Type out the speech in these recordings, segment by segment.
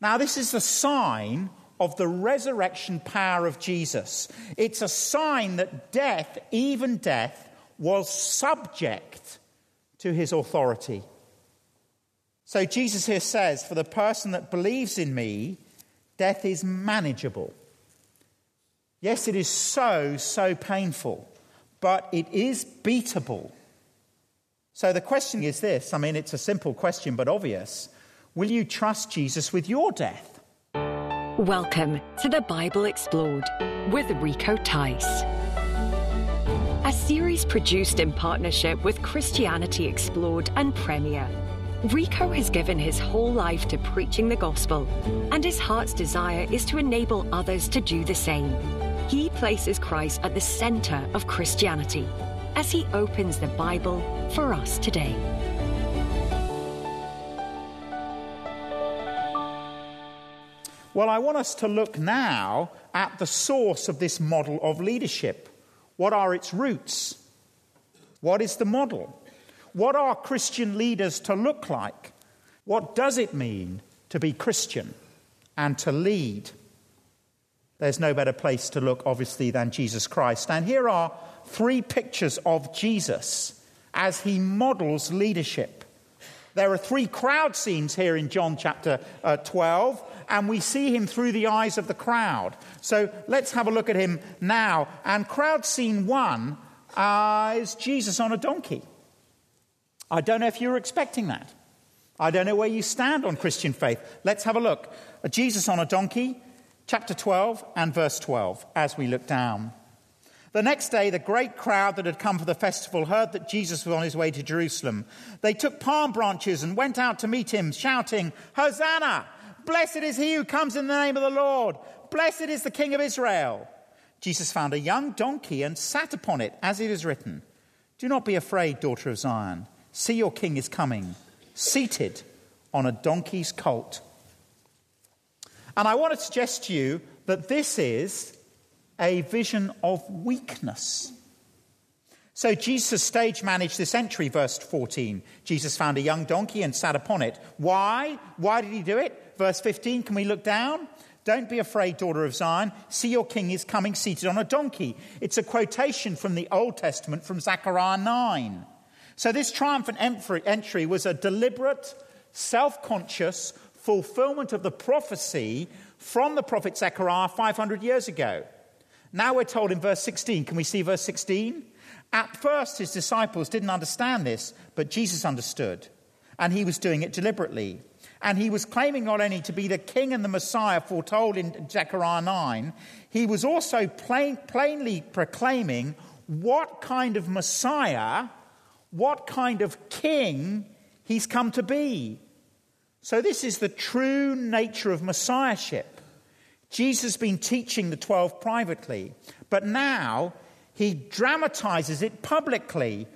Now, this is the sign of the resurrection power of Jesus. It's a sign that death, even death, was subject to his authority. So Jesus here says, for the person that believes in me, death is manageable. Yes, it is so painful, but it is beatable. So the question is this, it's a simple question but obvious. Will you trust Jesus with your death? Welcome to the Bible Explored with Rico Tice. A series produced in partnership with Christianity Explored and Premier. Rico has given his whole life to preaching the gospel, and his heart's desire is to enable others to do the same. He places Christ at the center of Christianity as he opens the Bible for us today. Well, I want us to look now at the source of this model of leadership. What are its roots? What is the model? What are Christian leaders to look like? What does it mean to be Christian and to lead? There's no better place to look, obviously, than Jesus Christ. And here are 3 pictures of Jesus as he models leadership. There are 3 crowd scenes here in John chapter 12, and we see him through the eyes of the crowd. So let's have a look at him now. And crowd scene 1 is Jesus on a donkey. I don't know if you were expecting that. I don't know where you stand on Christian faith. Let's have a look. Jesus on a donkey, chapter 12 and verse 12, as we look down. The next day, the great crowd that had come for the festival heard that Jesus was on his way to Jerusalem. They took palm branches and went out to meet him, shouting, "Hosanna! Blessed is he who comes in the name of the Lord. Blessed is the King of Israel." Jesus found a young donkey and sat upon it, as it is written, "Do not be afraid, daughter of Zion. See, your king is coming, seated on a donkey's colt." And I want to suggest to you that this is a vision of weakness. So Jesus stage managed this entry, verse 14. Jesus found a young donkey and sat upon it. Why? Why did he do it? Verse 15, can we look down? "Don't be afraid, daughter of Zion. See, your king is coming seated on a donkey." It's a quotation from the Old Testament, from Zechariah 9. So this triumphant entry was a deliberate, self-conscious fulfillment of the prophecy from the prophet Zechariah 500 years ago. Now we're told in verse 16, can we see verse 16? At first his disciples didn't understand this, but Jesus understood, and he was doing it deliberately. And he was claiming not only to be the king and the Messiah foretold in Zechariah 9, he was also plainly proclaiming what kind of Messiah, what kind of king he's come to be. So this is the true nature of Messiahship. Jesus has been teaching the 12 privately, but now he dramatizes it publicly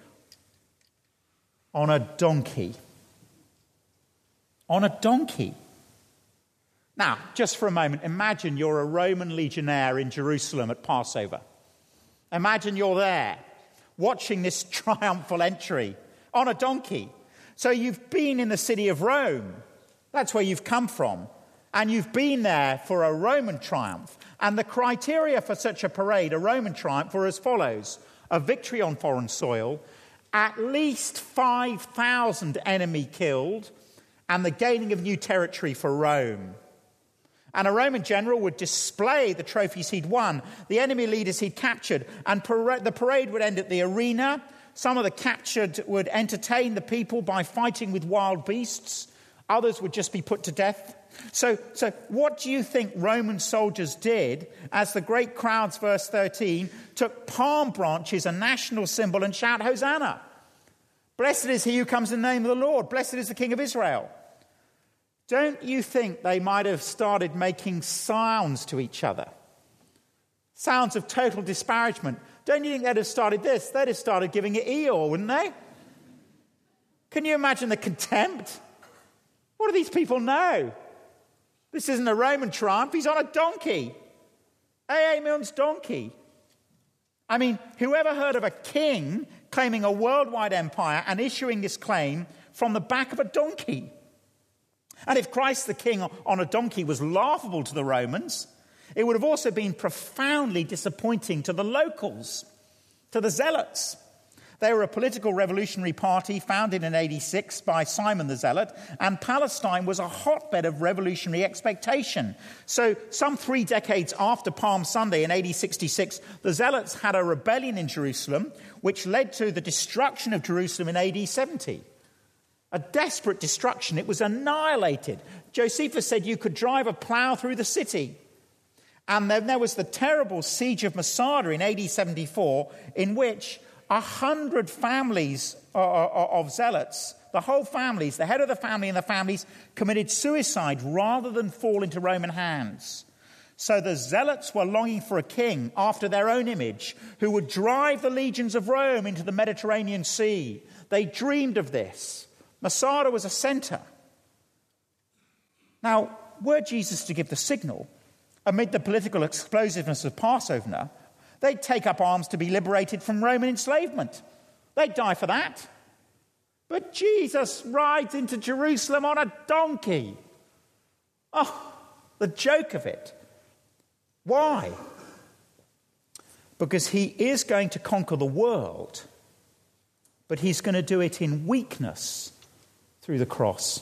on a donkey. On a donkey. Now, just for a moment, imagine you're a Roman legionnaire in Jerusalem at Passover. Imagine you're there, watching this triumphal entry on a donkey. So you've been in the city of Rome. That's where you've come from. And you've been there for a Roman triumph. And the criteria for such a parade, a Roman triumph, were as follows. A victory on foreign soil, at least 5,000 enemy killed, and the gaining of new territory for Rome. And a Roman general would display the trophies he'd won, the enemy leaders he'd captured, and the parade would end at the arena. Some of the captured would entertain the people by fighting with wild beasts. Others would just be put to death. So what do you think Roman soldiers did as the great crowds, verse 13, took palm branches, a national symbol, and shout, "Hosanna! Blessed is he who comes in the name of the Lord. Blessed is the King of Israel." Don't you think they might have started making sounds to each other? Sounds of total disparagement. Don't you think they'd have started this? They'd have started giving it Eeyore, wouldn't they? Can you imagine the contempt? What do these people know? This isn't a Roman triumph. He's on a donkey. A.A. Milne's donkey. I mean, whoever heard of a king claiming a worldwide empire and issuing this claim from the back of a donkey? And if Christ the King on a donkey was laughable to the Romans, it would have also been profoundly disappointing to the locals, to the Zealots. They were a political revolutionary party founded in AD 6 by Simon the Zealot, and Palestine was a hotbed of revolutionary expectation. So some 3 decades after Palm Sunday in AD 66, the Zealots had a rebellion in Jerusalem, which led to the destruction of Jerusalem in AD 70. A desperate destruction. It was annihilated. Josephus said you could drive a plough through the city. And then there was the terrible siege of Masada in AD 74, in which 100 families of zealots, the whole families, the head of the family and the families, committed suicide rather than fall into Roman hands. So the zealots were longing for a king after their own image who would drive the legions of Rome into the Mediterranean Sea. They dreamed of this. Masada was a centre. Now, were Jesus to give the signal, amid the political explosiveness of Passover, they'd take up arms to be liberated from Roman enslavement. They'd die for that. But Jesus rides into Jerusalem on a donkey. Oh, the joke of it. Why? Because he is going to conquer the world, but he's going to do it in weakness through the cross.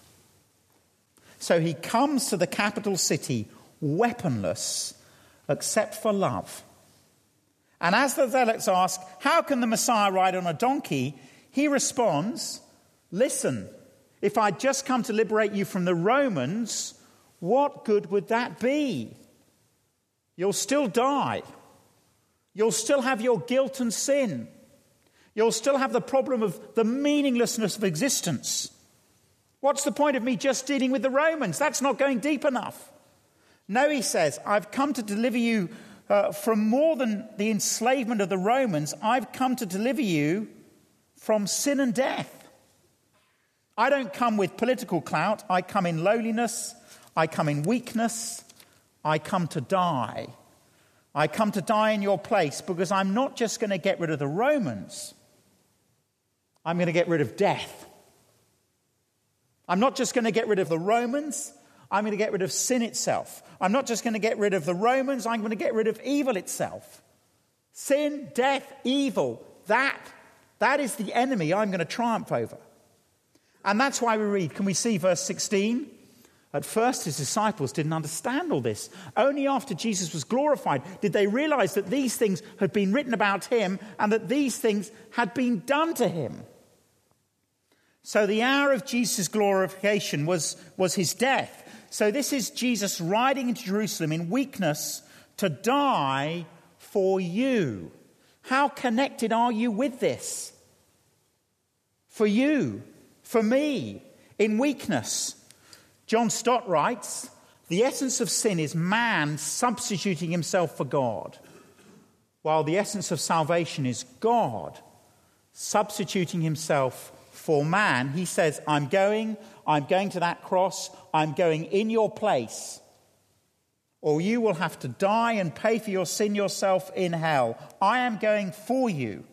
So he comes to the capital city weaponless, except for love. And as the zealots ask, how can the Messiah ride on a donkey? He responds, listen, if I'd just come to liberate you from the Romans, what good would that be? You'll still die. You'll still have your guilt and sin. You'll still have the problem of the meaninglessness of existence. What's the point of me just dealing with the Romans? That's not going deep enough. No, he says, I've come to deliver you from more than the enslavement of the Romans. I've come to deliver you from sin and death. I don't come with political clout. I come in lowliness. I come in weakness. I come to die. I come to die in your place because I'm not just going to get rid of the Romans. I'm going to get rid of death. I'm not just going to get rid of the Romans. I'm going to get rid of sin itself. I'm not just going to get rid of the Romans. I'm going to get rid of evil itself. Sin, death, evil. That is the enemy I'm going to triumph over. And that's why we read, can we see verse 16? At first, his disciples didn't understand all this. Only after Jesus was glorified did they realize that these things had been written about him and that these things had been done to him. So the hour of Jesus' glorification was his death. So this is Jesus riding into Jerusalem in weakness to die for you. How connected are you with this? For you, for me, in weakness. John Stott writes, the essence of sin is man substituting himself for God, while the essence of salvation is God substituting himself for man. He says, I'm going to that cross, I'm going in your place, or you will have to die and pay for your sin yourself in hell. I am going for you.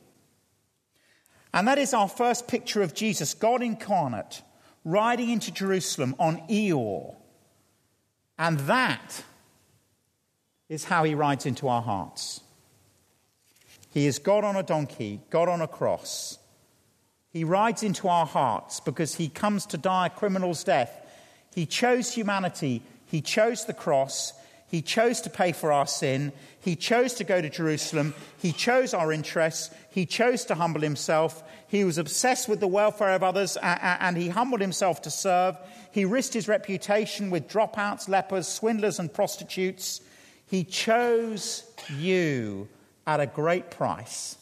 And that is our first picture of Jesus, God incarnate, riding into Jerusalem on Eeyore. And that is how he rides into our hearts. He is God on a donkey, God on a cross. He rides into our hearts because he comes to die a criminal's death. He chose humanity. He chose the cross. He chose to pay for our sin. He chose to go to Jerusalem. He chose our interests. He chose to humble himself. He was obsessed with the welfare of others, and he humbled himself to serve. He risked his reputation with dropouts, lepers, swindlers, and prostitutes. He chose you at a great price.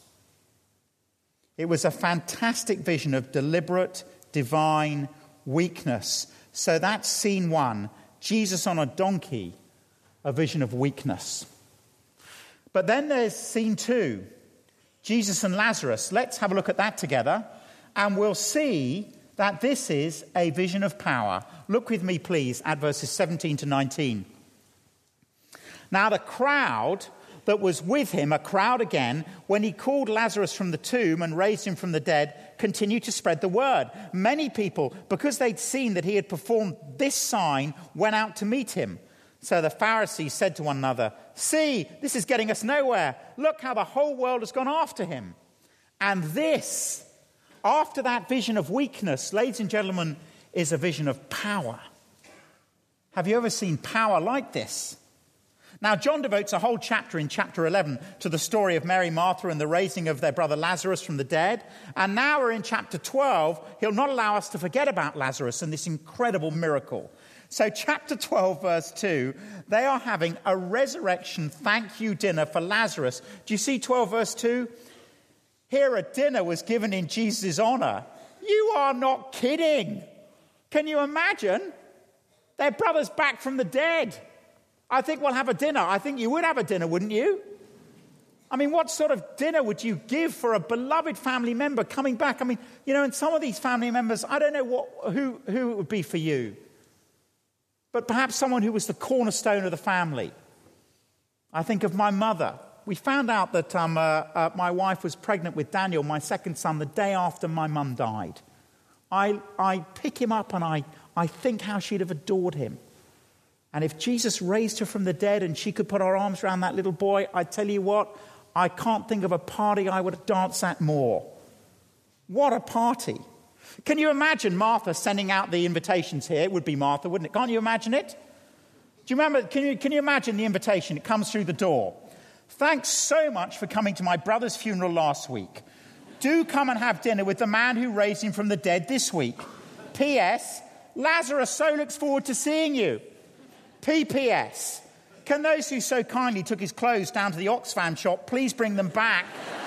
It was a fantastic vision of deliberate, divine weakness. So that's scene one. Jesus on a donkey, a vision of weakness. But then there's scene two. Jesus and Lazarus. Let's have a look at that together. And we'll see that this is a vision of power. Look with me, please, at verses 17 to 19. Now the crowd that was with him, a crowd again, when he called Lazarus from the tomb and raised him from the dead, continued to spread the word. Many people, because they'd seen that he had performed this sign, went out to meet him. So the Pharisees said to one another, "See, this is getting us nowhere. Look how the whole world has gone after him." And this, after that vision of weakness, ladies and gentlemen, is a vision of power. Have you ever seen power like this? Now, John devotes a whole chapter in chapter 11 to the story of Mary, Martha, and the raising of their brother Lazarus from the dead. And now we're in chapter 12. He'll not allow us to forget about Lazarus and this incredible miracle. So chapter 12, verse 2, they are having a resurrection thank you dinner for Lazarus. Do you see 12, verse 2? Here a dinner was given in Jesus' honor. You are not kidding. Can you imagine? Their brother's back from the dead. I think we'll have a dinner. I think you would have a dinner, wouldn't you? I mean, what sort of dinner would you give for a beloved family member coming back? I mean, you know, and some of these family members, I don't know who it would be for you. But perhaps someone who was the cornerstone of the family. I think of my mother. We found out that my wife was pregnant with Daniel, my second son, the day after my mum died. I pick him up and I think how she'd have adored him. And if Jesus raised her from the dead and she could put her arms around that little boy, I tell you what, I can't think of a party I would have danced at more. What a party. Can you imagine Martha sending out the invitations here? It would be Martha, wouldn't it? Can't you imagine it? Do you remember? Can you imagine the invitation? It comes through the door. Thanks so much for coming to my brother's funeral last week. Do come and have dinner with the man who raised him from the dead this week. P.S. Lazarus so looks forward to seeing you. P.P.S. Can those who so kindly took his clothes down to the Oxfam shop please bring them back?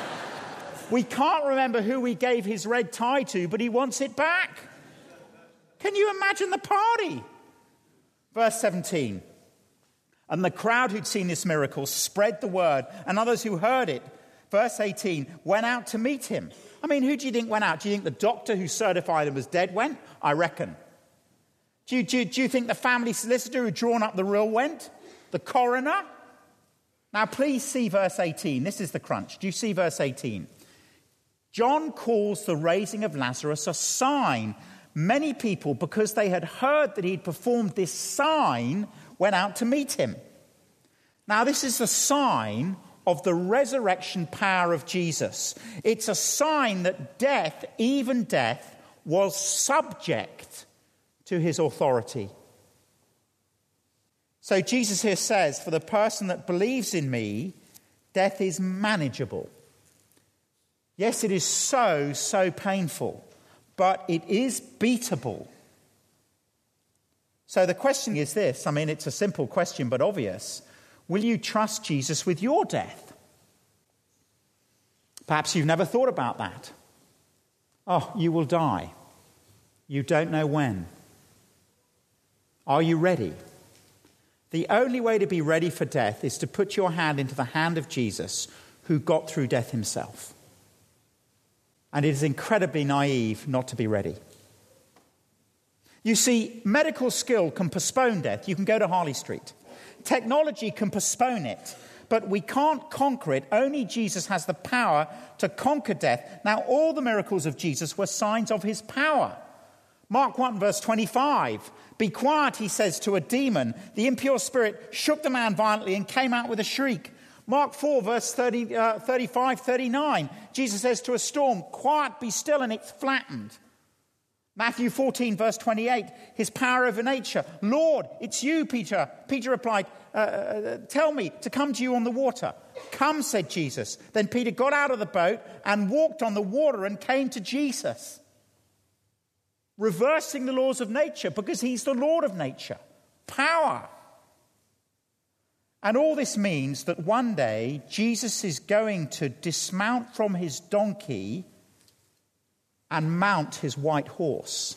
We can't remember who we gave his red tie to, but he wants it back. Can you imagine the party? Verse 17. And the crowd who'd seen this miracle spread the word, and others who heard it, verse 18, went out to meet him. I mean, who do you think went out? Do you think the doctor who certified him was dead went? I reckon. Do you think the family solicitor who drawn up the will went? The coroner? Now, please see verse 18. This is the crunch. Do you see verse 18? John calls the raising of Lazarus a sign. Many people, because they had heard that he'd performed this sign, went out to meet him. Now, this is the sign of the resurrection power of Jesus. It's a sign that death, even death, was subject to his authority. So Jesus here says, for the person that believes in me, death is manageable. Yes, it is so painful, but it is beatable. So the question is this, I mean, it's a simple question, but obvious. Will you trust Jesus with your death? Perhaps you've never thought about that. Oh, you will die. You don't know when. Are you ready? The only way to be ready for death is to put your hand into the hand of Jesus, who got through death himself. And it is incredibly naive not to be ready. You see, medical skill can postpone death. You can go to Harley Street. Technology can postpone it, but we can't conquer it. Only Jesus has the power to conquer death. Now, all the miracles of Jesus were signs of his power. Mark 1, verse 25. Be quiet, he says to a demon. The impure spirit shook the man violently and came out with a shriek. Mark 4, verse 35, 39. Jesus says to a storm, quiet, be still, and it's flattened. Matthew 14, verse 28. His power over nature. Lord, it's you, Peter. Peter replied, tell me to come to you on the water. Come, said Jesus. Then Peter got out of the boat and walked on the water and came to Jesus. Reversing the laws of nature because he's the Lord of nature. Power. And all this means that one day Jesus is going to dismount from his donkey and mount his white horse,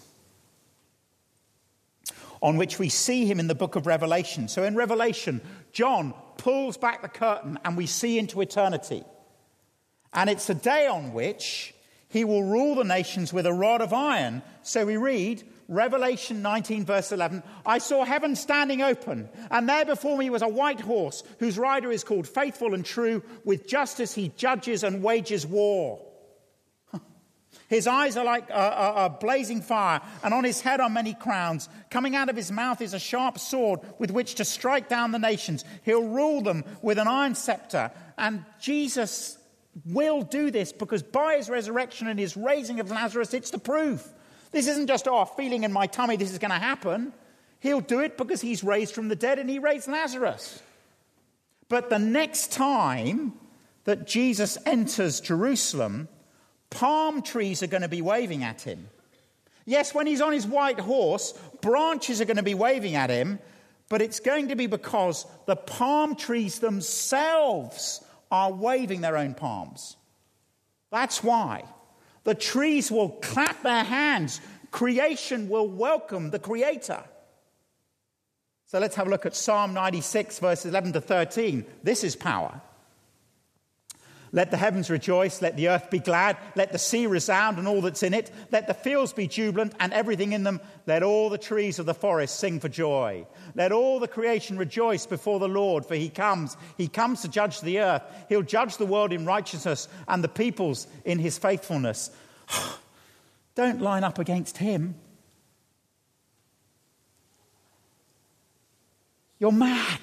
on which we see him in the book of Revelation. So in Revelation, John pulls back the curtain and we see into eternity. And it's a day on which he will rule the nations with a rod of iron. So we read, Revelation 19, verse 11, I saw heaven standing open, and there before me was a white horse, whose rider is called Faithful and True. With justice he judges and wages war. His eyes are like a blazing fire, and on his head are many crowns. Coming out of his mouth is a sharp sword with which to strike down the nations. He'll rule them with an iron scepter. And Jesus will do this because by his resurrection and his raising of Lazarus, it's the proof. This isn't just, a feeling in my tummy, this is going to happen. He'll do it because he's raised from the dead and he raised Lazarus. But the next time that Jesus enters Jerusalem, palm trees are going to be waving at him. Yes, when he's on his white horse, branches are going to be waving at him, but it's going to be because the palm trees themselves are waving their own palms. That's why. The trees will clap their hands. Creation will welcome the Creator. So let's have a look at Psalm 96, verses 11 to 13. This is power. Let the heavens rejoice, let the earth be glad, let the sea resound and all that's in it, let the fields be jubilant and everything in them, let all the trees of the forest sing for joy. Let all the creation rejoice before the Lord, for he comes to judge the earth. He'll judge the world in righteousness and the peoples in his faithfulness. Don't line up against him. You're mad.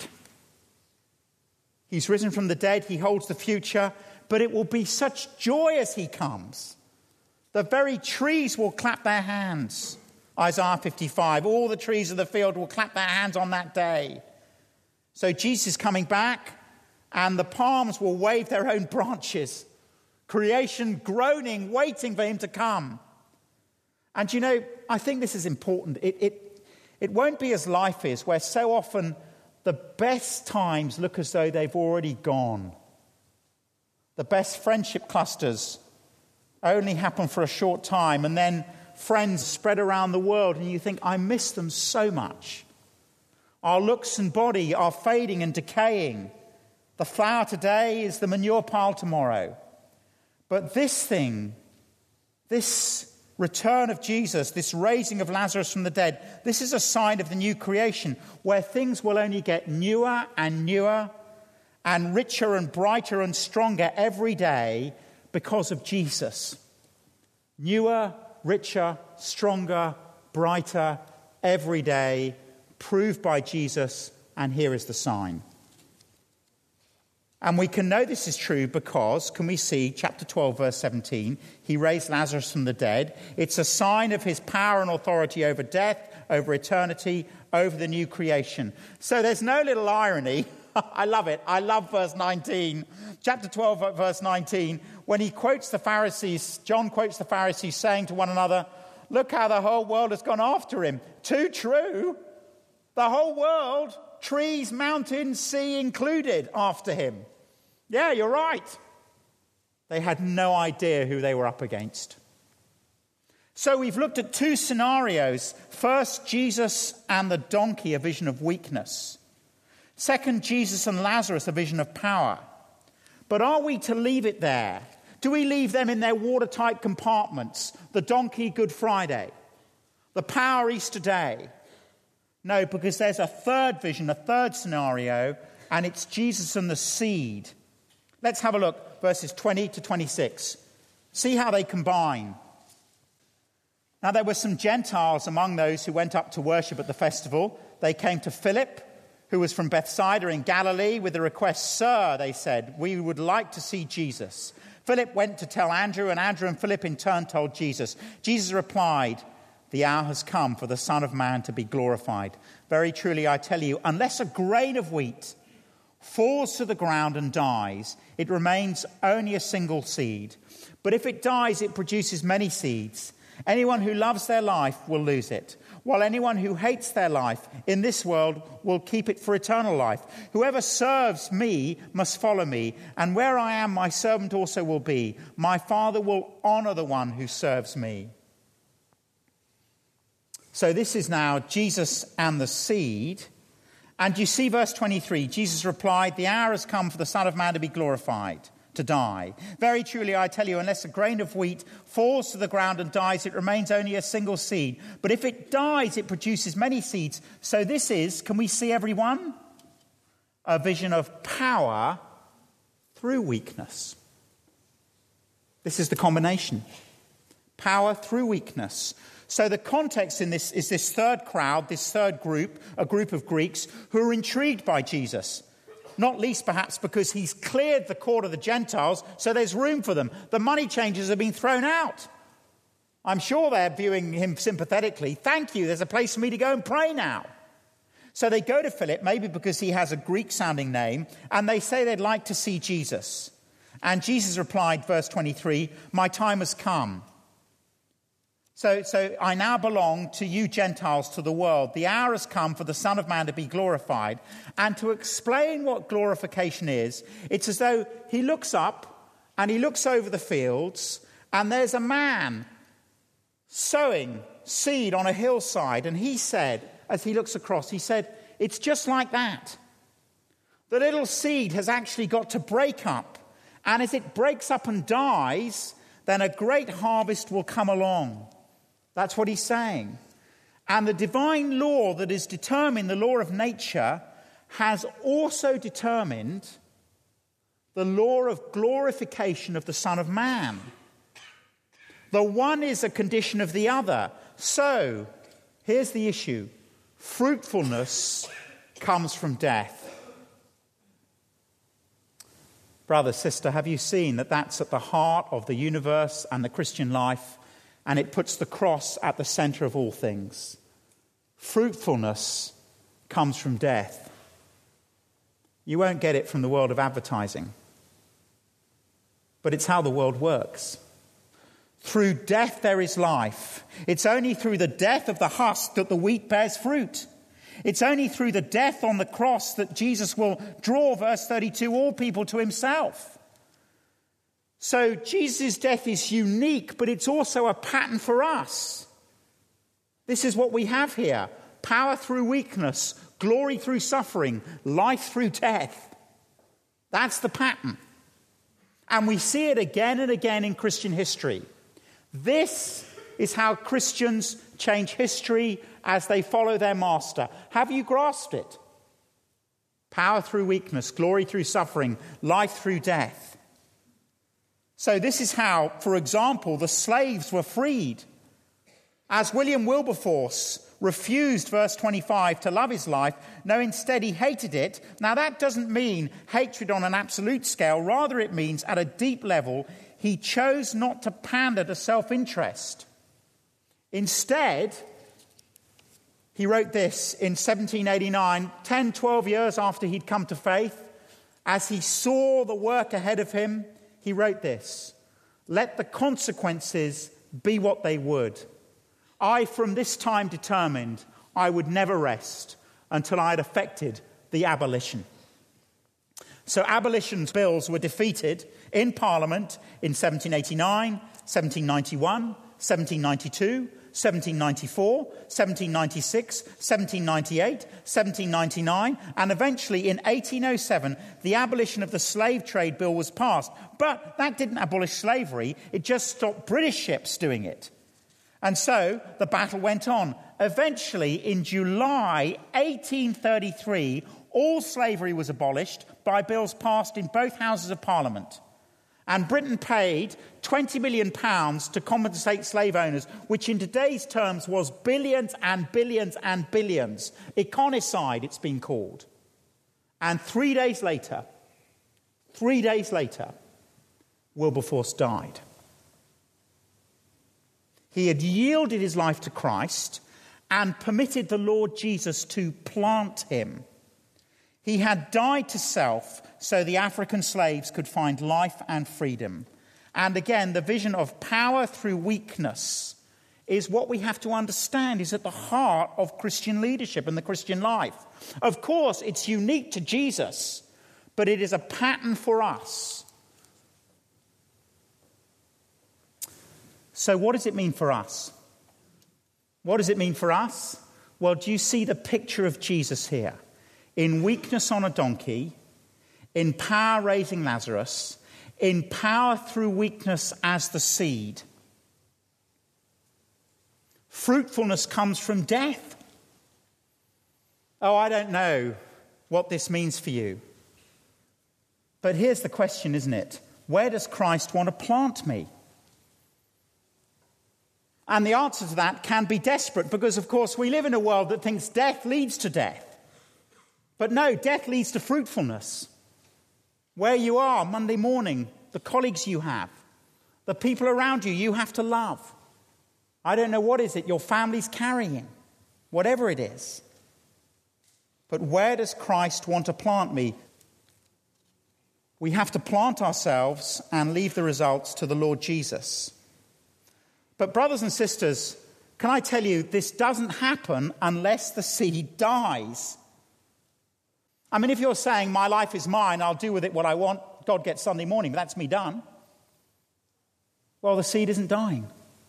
He's risen from the dead, he holds the future, but it will be such joy as he comes. The very trees will clap their hands. Isaiah 55, all the trees of the field will clap their hands on that day. So Jesus is coming back, and the palms will wave their own branches. Creation groaning, waiting for him to come. And you know, I think this is important. It won't be as life is, where so often the best times look as though they've already gone. The best friendship clusters only happen for a short time, and then friends spread around the world, and you think, I miss them so much. Our looks and body are fading and decaying. The flower today is the manure pile tomorrow. But this thing, this return of Jesus, this raising of Lazarus from the dead, this is a sign of the new creation where things will only get newer and newer and richer and brighter and stronger every day because of Jesus. Newer, richer, stronger, brighter every day, proved by Jesus, and here is the sign. And we can know this is true because, can we see, chapter 12, verse 17, he raised Lazarus from the dead. It's a sign of his power and authority over death, over eternity, over the new creation. So there's no little irony. I love it. I love verse 19. Chapter 12, verse 19, when he quotes the Pharisees, John quotes the Pharisees saying to one another, look how the whole world has gone after him. Too true. The whole world, trees, mountains, sea included, after him. Yeah, you're right. They had no idea who they were up against. So we've looked at two scenarios. First, Jesus and the donkey, a vision of weakness. Second, Jesus and Lazarus, a vision of power. But are we to leave it there? Do we leave them in their watertight compartments? The donkey, Good Friday. The power, Easter Day. No, because there's a third vision, a third scenario, and it's Jesus and the seed. Let's have a look, verses 20 to 26. See how they combine. Now there were some Gentiles among those who went up to worship at the festival. They came to Philip, who was from Bethsaida in Galilee, with the request, Sir, they said, we would like to see Jesus. Philip went to tell Andrew, and Andrew and Philip in turn told Jesus. Jesus replied, the hour has come for the Son of Man to be glorified. Very truly, I tell you, unless a grain of wheat falls to the ground and dies, it remains only a single seed. But if it dies, it produces many seeds. Anyone who loves their life will lose it, while anyone who hates their life in this world will keep it for eternal life. Whoever serves me must follow me, and where I am, my servant also will be. My Father will honor the one who serves me. So this is now Jesus and the seed. And you see verse 23, Jesus replied, the hour has come for the Son of Man to be glorified, to die. Very truly, I tell you, unless a grain of wheat falls to the ground and dies, it remains only a single seed. But if it dies, it produces many seeds. So this is, can we see everyone? A vision of power through weakness. This is the combination. Power through weakness. So the context in this is this third crowd, this third group, a group of Greeks who are intrigued by Jesus. Not least perhaps because he's cleared the court of the Gentiles, so there's room for them. The money changers have been thrown out. I'm sure they're viewing him sympathetically. Thank you, there's a place for me to go and pray now. So they go to Philip, maybe because he has a Greek-sounding name, and they say they'd like to see Jesus. And Jesus replied, verse 23, "My time has come. So I now belong to you Gentiles, to the world. The hour has come for the Son of Man to be glorified." And to explain what glorification is, it's as though he looks up and he looks over the fields and there's a man sowing seed on a hillside. And he said, as he looks across, he said, it's just like that. The little seed has actually got to break up. And as it breaks up and dies, then a great harvest will come along. That's what he's saying. And the divine law that is determined, the law of nature, has also determined the law of glorification of the Son of Man. The one is a condition of the other. So, here's the issue. Fruitfulness comes from death. Brother, sister, have you seen that that's at the heart of the universe and the Christian life? And it puts the cross at the center of all things. Fruitfulness comes from death. You won't get it from the world of advertising. But it's how the world works. Through death there is life. It's only through the death of the husk that the wheat bears fruit. It's only through the death on the cross that Jesus will draw, verse 32, all people to himself. So Jesus' death is unique, but it's also a pattern for us. This is what we have here. Power through weakness, glory through suffering, life through death. That's the pattern. And we see it again and again in Christian history. This is how Christians change history as they follow their master. Have you grasped it? Power through weakness, glory through suffering, life through death. So this is how, for example, the slaves were freed. As William Wilberforce refused, verse 25, to love his life, no, instead he hated it. Now that doesn't mean hatred on an absolute scale. Rather it means at a deep level, he chose not to pander to self-interest. Instead, he wrote this in 1789, 10, 12 years after he'd come to faith. As he saw the work ahead of him, he wrote this: "Let the consequences be what they would. I from this time determined I would never rest until I had effected the abolition." So abolition bills were defeated in Parliament in 1789, 1791, 1792, 1794, 1796, 1798, 1799, and eventually in 1807, the abolition of the slave trade bill was passed. But that didn't abolish slavery, it just stopped British ships doing it. And so the battle went on. Eventually, in July 1833, all slavery was abolished by bills passed in both Houses of Parliament. And Britain paid £20 million to compensate slave owners, which in today's terms was billions and billions and billions. Econicide, it's been called. And 3 days later, Wilberforce died. He had yielded his life to Christ and permitted the Lord Jesus to plant him. He had died to self so the African slaves could find life and freedom. And again, the vision of power through weakness is what we have to understand is at the heart of Christian leadership and the Christian life. Of course, it's unique to Jesus, but it is a pattern for us. So what does it mean for us? What does it mean for us? Well, do you see the picture of Jesus here? In weakness on a donkey, in power raising Lazarus, in power through weakness as the seed. Fruitfulness comes from death. Oh, I don't know what this means for you. But here's the question, isn't it? Where does Christ want to plant me? And the answer to that can be desperate because, of course, we live in a world that thinks death leads to death. But no, death leads to fruitfulness. Where you are Monday morning, the colleagues you have, the people around you, you have to love. I don't know what is it your family's carrying, whatever it is. But where does Christ want to plant me? We have to plant ourselves and leave the results to the Lord Jesus. But brothers and sisters, can I tell you, this doesn't happen unless the seed dies. I mean, if you're saying, my life is mine, I'll do with it what I want, God gets Sunday morning, but that's me done. Well, the seed isn't dying.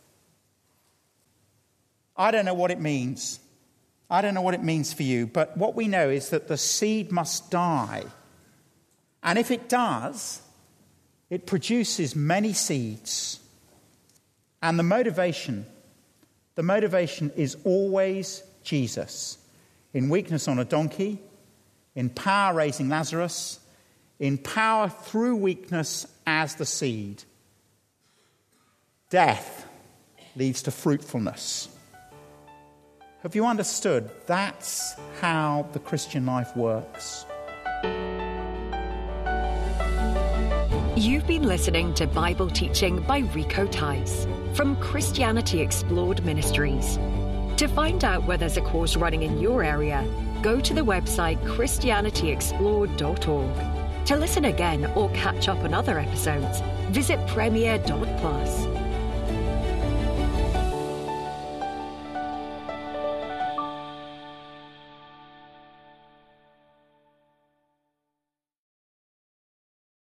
I don't know what it means. I don't know what it means for you, but what we know is that the seed must die. And if it does, it produces many seeds. And the motivation is always Jesus. In weakness on a donkey, in power raising Lazarus, in power through weakness as the seed. Death leads to fruitfulness. Have you understood? That's how the Christian life works. You've been listening to Bible teaching by Rico Tice from Christianity Explored Ministries. To find out where there's a course running in your area, go to the website christianityexplored.org. To listen again or catch up on other episodes, visit premier.plus.